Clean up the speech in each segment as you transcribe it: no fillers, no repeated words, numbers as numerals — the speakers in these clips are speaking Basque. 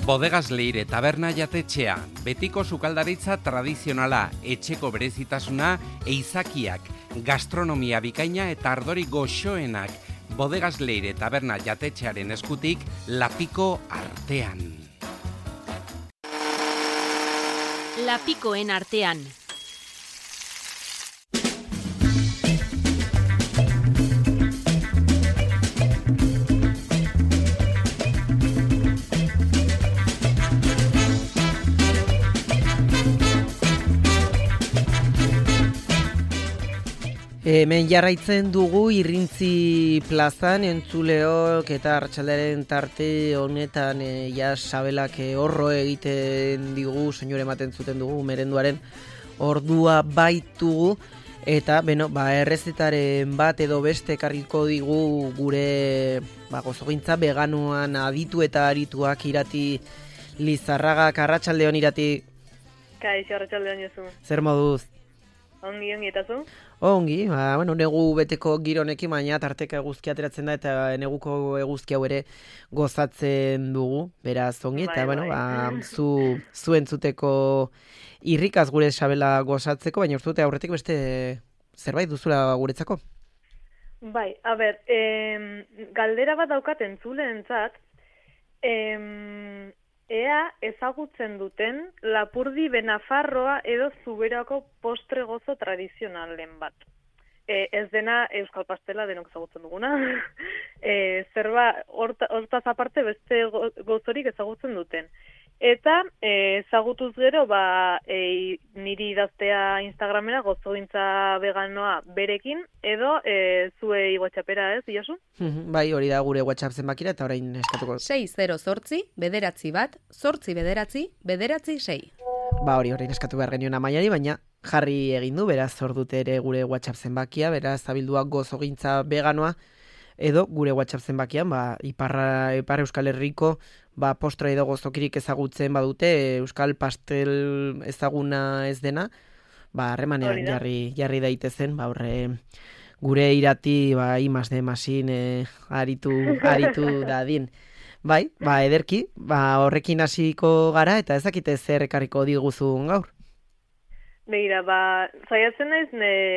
Bodegas Leire taberna jatetxea, betiko sukaldaritza tradizionala, etxeko berezitasuna, eizakiak, gastronomia bikaina eta ardori goxoenak. Bodegas Leire taberna jatetxearen eskutik, Lapiko artean. Lapikoen artean. Hemen jarraitzen dugu Irrintzi plazan, entzuleok eta arratsaldaren tarte honetan sabelak horro egiten digu, soinore ematen zuten dugu, merenduaren ordua baitugu, eta errezetaren bat edo beste ekarriko digu gure gozogintza veganoan aditu eta arituak Irati Lizarragak. Arratsaldeon, Irati. Kaixo, arratsaldeon Josu. Zer moduz? Ongi eta zu? Ongi, negu beteko gironekin, baina tarteka eguzkia ateratzen da eta neguko eguzki hau ere gozatzen dugu, beraz ongi, eta zu entzuteko irrikaz gure sabela gozatzeko, baina uste dute aurretik beste zerbait duzula guretzako? Bai, galdera bat daukat entzuleentzat, ea ezagutzen duten Lapurdi Benafarroa edo Zuberako postre gozo tradizionalen bat. Ez dena euskal pastela denok ezagutzen duguna. Hortaz aparte beste gozorik ezagutzen duten. Eta ezagutuz gero, niri idaztea Instagramera gozogintza veganoa berekin, edo zuei WhatsAppera, ez, Josu? Bai, hori da gure WhatsApp zenbakira eta orain eskatuko. 608-9-8-8-6. Hori eskatu behar genion Amaiari, baina jarri egin du, beraz hor dute ere gure WhatsApp zenbakia, beraz zabilduak gozogintza veganoa, edo gure WhatsApp zenbakian, Ipar Euskal Herriko postre edo gozokirik ezagutzen badute, euskal pastel ezaguna ez dena, harremanean jarri daitezen, gure Irati I+D+in aritu dadin. Bai, ederki, horrekin hasiko gara, eta ezakite zer ekarriko diguzun gaur? Begira, zaiatzen naiz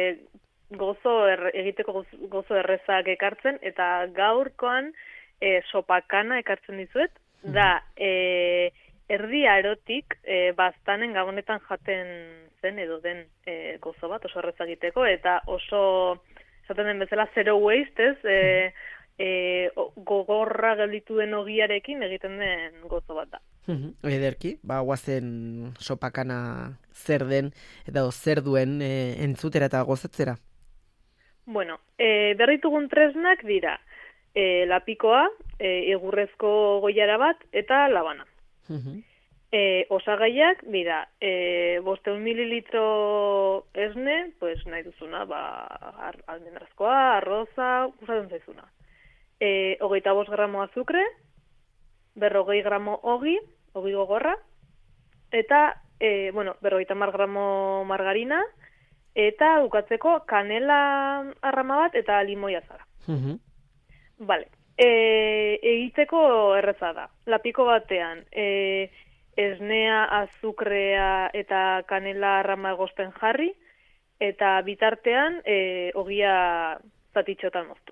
egiteko gozo errezak ekartzen, eta gaurkoan sopakana ekartzen dizuet, da erdi arotik baztanen gabonetan jaten zen edo den gozo bat oso errezak egiteko, eta oso, esaten den bezala, zero waste, gogorra gelditu den ogiarekin egiten den gozo bat da. Ederki, guazen sopakana zer den edo zer duen entzutera eta gozatzera? Bueno, berritugun tresnak dira lapikoa, egurrezko goiara bat eta labana. Osagaiak dira 500 mililitro esne, nahi duzuna, almendrazkoa, arroza, usatzen zaizuna. 25 gramo azukre, 40 gramo ogi gogorra, eta 50 gramo margarina, eta bukatzeko kanela arrama bat eta limoi azara. Vale. Egiteko erreza da. Lapiko batean esnea, azukrea eta kanela arrama egozten jarri, eta bitartean ogia zatitxotan moztu.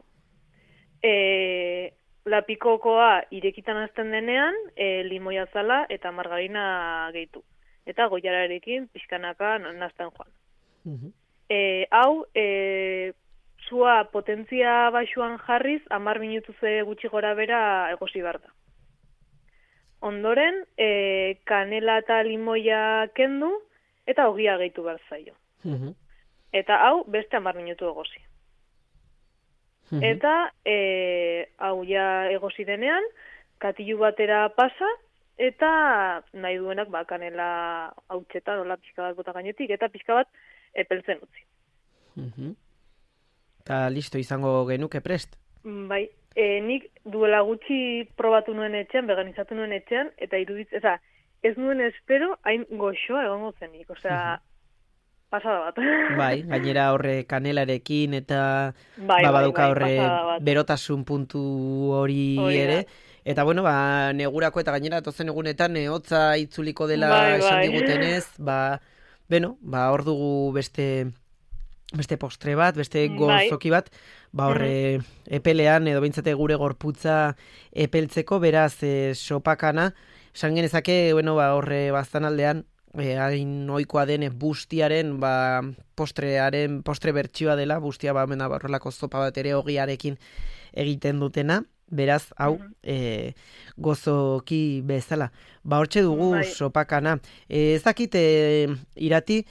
Lapikokoa irekitan hasten denean, limoi azala eta margarina gehitu. Eta goiararekin pixkanaka nazten joan. Hau, zua potentzia baxuan jarriz, 10 minutuz gutxi gora bera egosi behar da. Ondoren, kanela eta limoia kendu, eta ogia gehitu behar zaio. Eta hau, beste 10 minutu egosi. Eta, hau ja egosi denean, katilu batera pasa, eta nahi duenak kanela hautsetan, nola pixka bat bota gainetik, eta pixka bat epeltzen utzi. Eta listo izango genuke prest? Bai, nik duela gutxi probatu nuen etxean, veganizatu nuen etxean, eta ez nuen espero hain goxoa egongo zenik, pasada bat. Bai, gainera horre kanelarekin eta badauka horre berotasun puntu hori ere, Eta bueno, negurako eta gainera tozen egunetan hotza itzuliko dela esan digutenez, hor dugu beste postre bat, beste gozoki bat, horre epelean edo behintzate gure gorputza epeltzeko, beraz sopakana, esan genezake, horre baztan aldean, hain ohikoa den bustiaren, postre bertsioa dela, bustia horrelako zopa bat ere ogiarekin egiten dutena, beraz, hau, gozoki bezala. Hortxe dugu sopakana. Ez dakit, irati,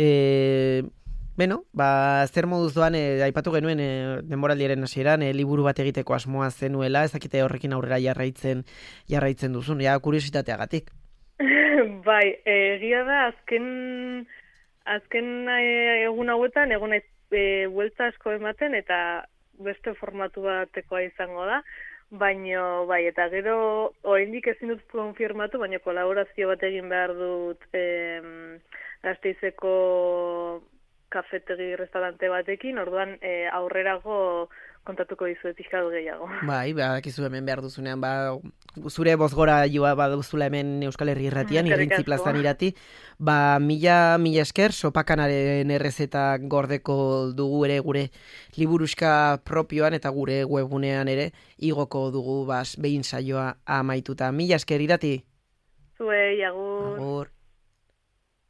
zer moduz doan, aipatu genuen denboraldiaren hasieran, liburu bat egiteko asmoa zenuela, ez dakite horrekin aurrera jarraitzen duzun, kuriositateagatik. Bai, egia da, azken egun hauetan, egun buelta asko ematen, eta beste formatu batekoa izango da, baina, eta gero, oraindik ezin dut konfirmatu, baina kolaborazio bat egin behar dut Gasteizeko kafetegi restaurante batekin, orduan aurrerago kontatuko dizuet pixka gehiago. Bai, dakizu hemen behar duzunean, zure bozgora joa baduzula hemen Euskal Herri Irratian, Irrintzi plazan irati, mila esker, sopakanaren errezeta gordeko dugu ere gure liburuska propioan eta gure webgunean ere igoko dugu behin saioa amaituta. Mila esker irati? Zuei, agur. Agur.